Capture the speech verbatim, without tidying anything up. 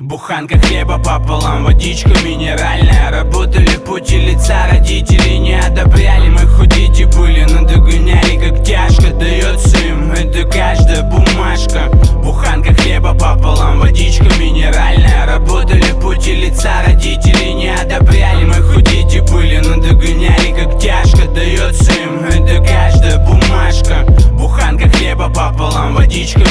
Буханка хлеба пополам, водичка минеральная. Работали в поте лица, родители не одобряли. Мы худите были, но догоняли, как тяжко дается им это каждая бумажка. Буханка хлеба пополам, водичка минеральная. Работали в поте лица, родители не одобряли. Мы худите были, но догоняли, как тяжко дается им это каждая бумажка. Буханка хлеба пополам, водичка